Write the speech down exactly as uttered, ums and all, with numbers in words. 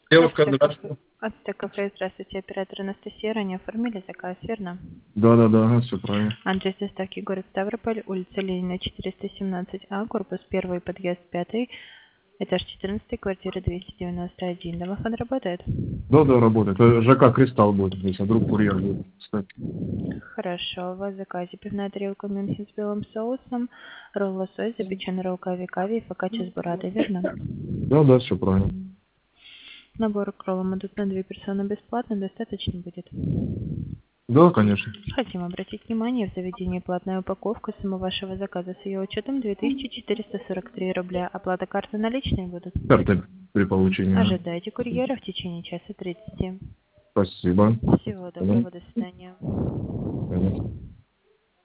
Девушка, Ацтек здравствуйте. кафе. Ацтек кафе, здравствуйте, оператор Анастасия, ранее оформили заказ, верно? Да, да, да, ага, все правильно. Адрес доставки город Ставрополь, улица Ленина, четыреста семнадцать А, корпус один, подъезд пять, этаж четырнадцатый, квартира двести девяносто один. Домофон работает? Да, да, работает. Это ЖК Кристалл будет здесь, а друг курьер будет. Кстати. Хорошо, у вас в заказе пивная тарелка Мюнхен с белым соусом, ролл лосось, запеченный ролл кави-кави и фокаччо с бурадой, верно? Да, да, все правильно. Набор к роллам идут на две персоны бесплатно, достаточно будет. Да, конечно. Хотим обратить внимание, в заведении платная упаковка, сумма вашего заказа с ее учетом две тысячи четыреста сорок три рубля. Оплата карты наличные будут? Карты при получении. Ага. Ожидайте курьера в течение часа тридцати. Спасибо. Всего Понял. доброго, до свидания. Понятно.